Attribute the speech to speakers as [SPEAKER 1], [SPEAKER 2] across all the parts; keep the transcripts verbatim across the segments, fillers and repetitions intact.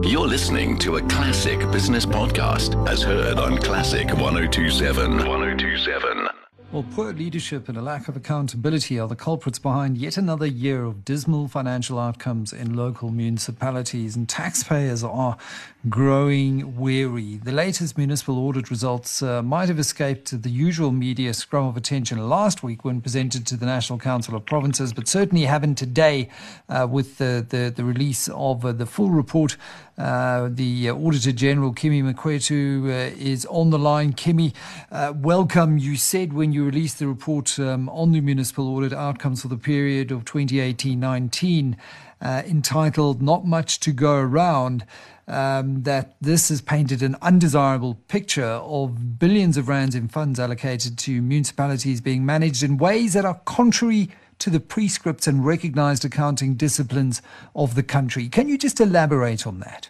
[SPEAKER 1] You're listening to a Classic Business Podcast as heard on Classic one oh two point seven. one oh two point seven.
[SPEAKER 2] Well, poor leadership and a lack of accountability are the culprits behind yet another year of dismal financial outcomes in local municipalities, and taxpayers are growing weary. The latest municipal audit results uh, might have escaped the usual media scrum of attention last week when presented to the National Council of Provinces, but certainly haven't today uh, with the, the, the release of uh, the full report. Uh, the uh, Auditor General, Kimi Mkwetu, uh, is on the line. Kimi, uh, welcome. You said when you released the report um, on the municipal audit outcomes for the period of twenty eighteen nineteen, uh, entitled Not Much to Go Around, um, that this has painted an undesirable picture of billions of rands in funds allocated to municipalities being managed in ways that are contrary to the prescripts and recognised accounting disciplines of the country. Can you just elaborate on that?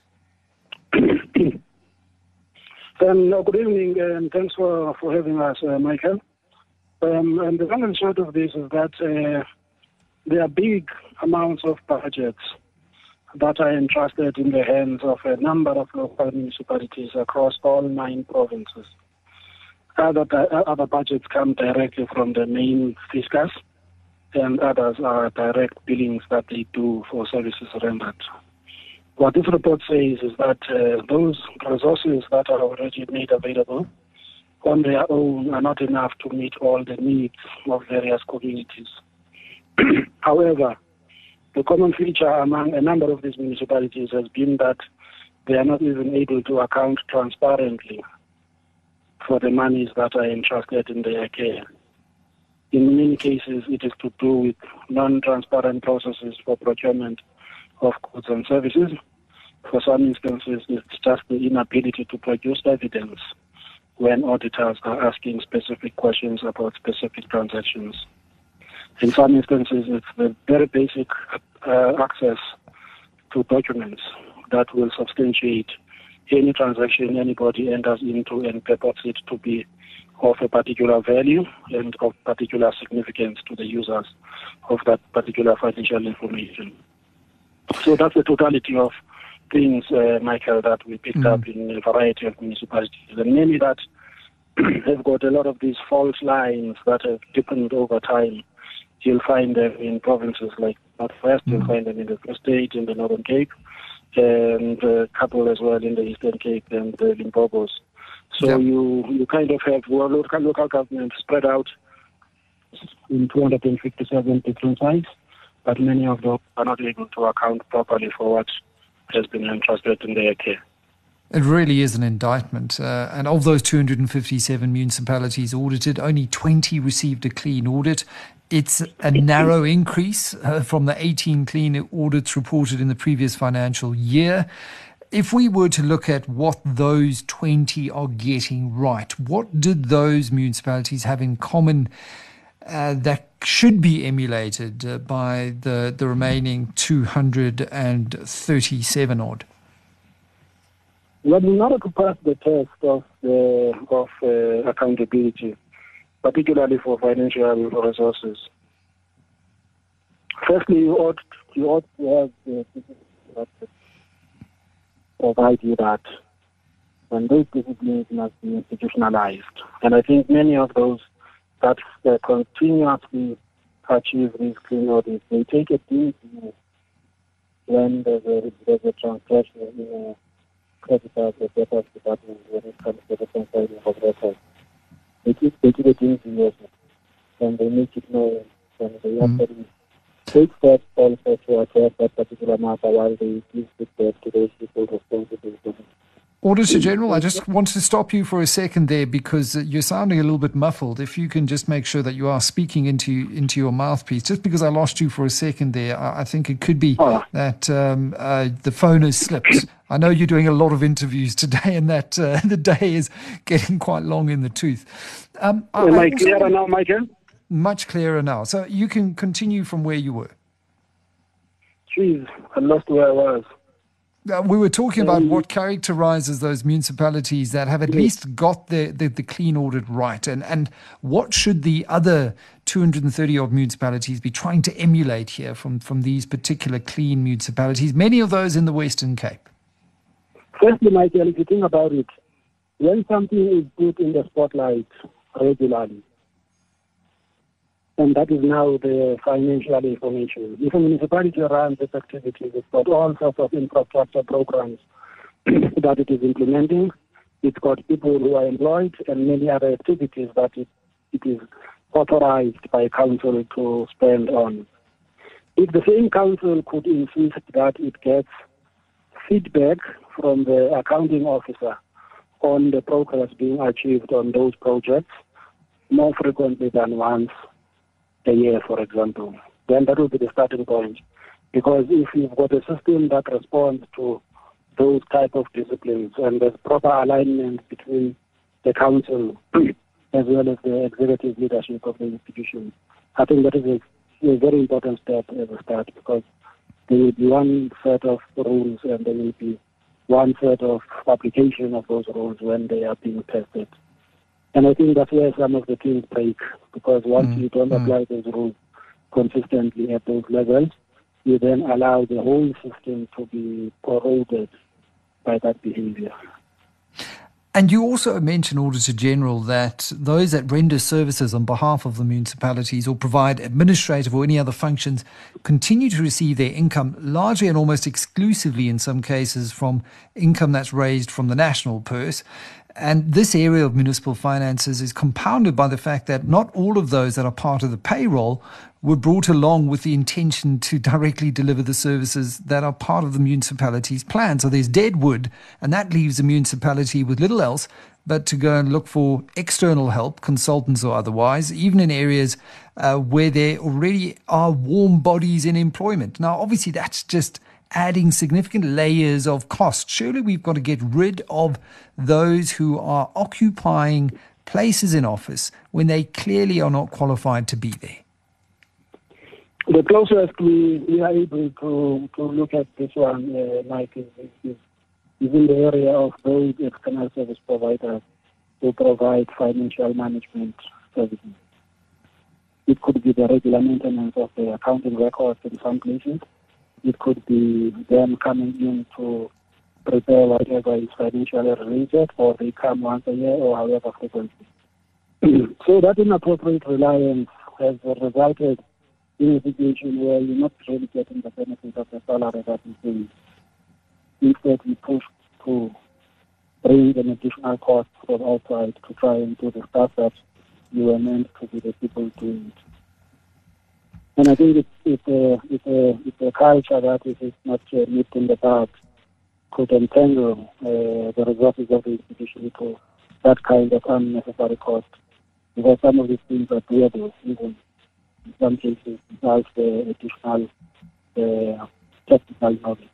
[SPEAKER 3] Um, good evening, and thanks for, for having us, uh, Michael. Um, and the long and short of this is that uh, there are big amounts of budgets that are entrusted in the hands of a number of local municipalities across all nine provinces. Other, other budgets come directly from the main fiscus, and others are direct billings that they do for services rendered. What this report says is that uh, those resources that are already made available on their own are not enough to meet all the needs of various communities. However, the common feature among a number of these municipalities has been that they are not even able to account transparently for the monies that are entrusted in their care. In many cases, it is to do with non-transparent processes for procurement of goods and services. For some instances, it's just the inability to produce evidence when auditors are asking specific questions about specific transactions. In some instances, it's the very basic uh, access to documents that will substantiate any transaction anybody enters into and purports it to be of a particular value and of particular significance to the users of that particular financial information. So that's the totality of things, uh, Michael, that we picked mm. up in a variety of municipalities. And many that have got a lot of these false lines that have deepened over time. You'll find them in provinces like Northwest, mm. you'll find them in the Free State, in the Northern Cape, and a couple as well in the Eastern Cape and the Limbobos. So yep. you you kind of have local, local government spread out in two hundred fifty-seven different sites, but many of them are not able to account properly for what has been entrusted in their care.
[SPEAKER 2] It really is an indictment. Uh, and of those two hundred fifty-seven municipalities audited, only twenty received a clean audit. It's a narrow increase uh, from the eighteen clean audits reported in the previous financial year. If we were to look at what those twenty are getting right, what did those municipalities have in common uh, that should be emulated uh, by the, the remaining two hundred thirty-seven odd?
[SPEAKER 3] Well, in order to pass the test of, uh, of uh, accountability, particularly for financial resources, firstly, you ought, you ought to have uh, provide you that, and those disciplines must be institutionalized. And I think many of those that uh, continuously achieve these clean audits, they take a deep view when there's a, there's a transgression in a creditor the debtors department when it comes to the reconciling of records. They keep, they keep it in seriously, and they make it known, and they mm. actually take steps also to address that particular matter while they give feedback to those people responsible for it.
[SPEAKER 2] Auditor General, I just want to stop you for a second there because you're sounding a little bit muffled. If you can just make sure that you are speaking into into your mouthpiece. Just because I lost you for a second there, I, I think it could be oh. that um, uh, the phone has slipped. I know you're doing a lot of interviews today and that uh, the day is getting quite long in the tooth. Um,
[SPEAKER 3] Am I, I clearer now, Michael?
[SPEAKER 2] Much clearer now. So you can continue from where you were.
[SPEAKER 3] Jeez, I lost where I was.
[SPEAKER 2] Uh, we were talking about what characterises those municipalities that have at yes. least got the, the, the clean audit right, and, and what should the other two hundred thirty odd municipalities be trying to emulate here from, from these particular clean municipalities, many of those in the Western Cape?
[SPEAKER 3] Firstly, Michael, if you think about it, when something is put in the spotlight regularly, and that is now the financial information. If a municipality runs this activity, it's got all sorts of infrastructure programs that it is implementing. It's got people who are employed and many other activities that it, it is authorized by council to spend on. If the same council could insist that it gets feedback from the accounting officer on the progress being achieved on those projects more frequently than once a year, for example, then that will be the starting point. Because if you've got a system that responds to those type of disciplines and there's proper alignment between the council as well as the executive leadership of the institution, I think that is a, a very important step as a start, because there will be one set of rules and there will be one set of application of those rules when they are being tested. And I think that's where some of the things break, because once mm, you don't mm. apply those rules consistently at those levels, you then allow the whole system to be corroded by that behavior.
[SPEAKER 2] And you also mentioned, Auditor General, that those that render services on behalf of the municipalities or provide administrative or any other functions continue to receive their income largely and almost exclusively in some cases from income that's raised from the national purse. And this area of municipal finances is compounded by the fact that not all of those that are part of the payroll were brought along with the intention to directly deliver the services that are part of the municipality's plan. So there's dead wood, and that leaves the municipality with little else but to go and look for external help, consultants or otherwise, even in areas uh, where there already are warm bodies in employment. Now, obviously, that's just adding significant layers of cost. Surely we've got to get rid of those who are occupying places in office when they clearly are not qualified to be there.
[SPEAKER 3] The closest we, we are able to, to look at this one, uh, Mike, is, is, is in the area of those external service providers who provide financial management services. It could be the regular maintenance of the accounting records in some places. It could be them coming in to prepare whatever is financially related, or they come once a year or however frequently. So that inappropriate reliance has resulted in a situation where you're not really getting the benefit of the salary that is paid. Instead, we push to bring an additional cost from outside to try and do the stuff that you were meant to be the people doing it. And I think it's, it's, a, it's, a, it's a culture that if it's not uh, nipped in the bud could entangle uh, the resources of the institution to that kind of unnecessary cost. Because some of these things are doable, even in some cases, without the additional uh, technical knowledge.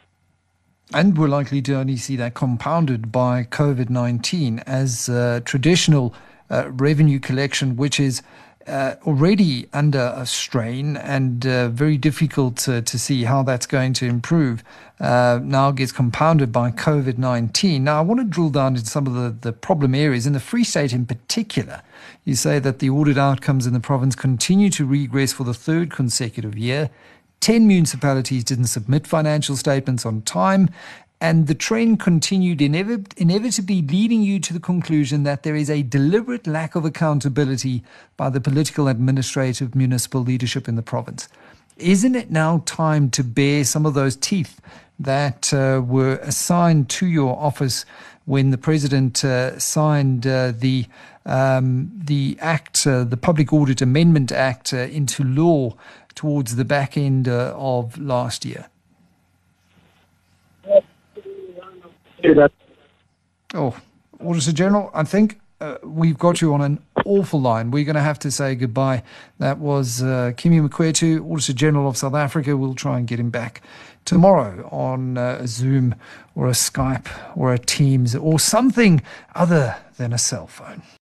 [SPEAKER 2] And we're likely to only see that compounded by COVID nineteen as uh, traditional uh, revenue collection, which is Uh, already under a strain and uh, very difficult uh, to see how that's going to improve, uh, now gets compounded by COVID nineteen. Now, I want to drill down into some of the, the problem areas. In the Free State in particular, you say that the audit outcomes in the province continue to regress for the third consecutive year. Ten municipalities didn't submit financial statements on time, and the trend continued, inevit- inevitably leading you to the conclusion that there is a deliberate lack of accountability by the political, administrative, municipal leadership in the province. Isn't it now time to bear some of those teeth that uh, were assigned to your office when the President uh, signed uh, the um, the Act, uh, the Public Audit Amendment Act, uh, into law towards the back end uh, of last year?
[SPEAKER 3] That.
[SPEAKER 2] Oh, Auditor General, I think uh, we've got you on an awful line. We're going to have to say goodbye. That was uh, Kimi Mokwetu, Auditor General of South Africa. We'll try and get him back tomorrow on uh, a Zoom or a Skype or a Teams or something other than a cell phone.